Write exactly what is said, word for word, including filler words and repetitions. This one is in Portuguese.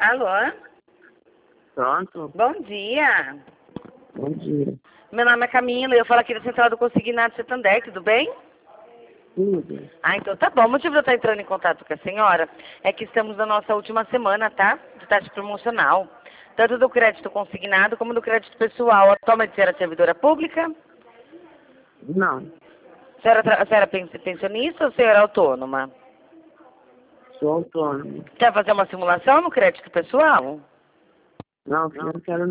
Alô? Pronto? Bom dia. Bom dia. Meu nome é Camila e eu falo aqui da Central do Consignado Santander, tudo bem? Tudo. Ah, então tá bom. O motivo de eu estar entrando em contato com a senhora é que estamos na nossa última semana, tá? De taxa promocional. Tanto do crédito consignado como do crédito pessoal. Atualmente a senhora é servidora pública? Não. A senhora, tra- a senhora é pensionista ou a senhora é autônoma? Sou autônomo. Quer fazer uma simulação no crédito pessoal? Não, não quero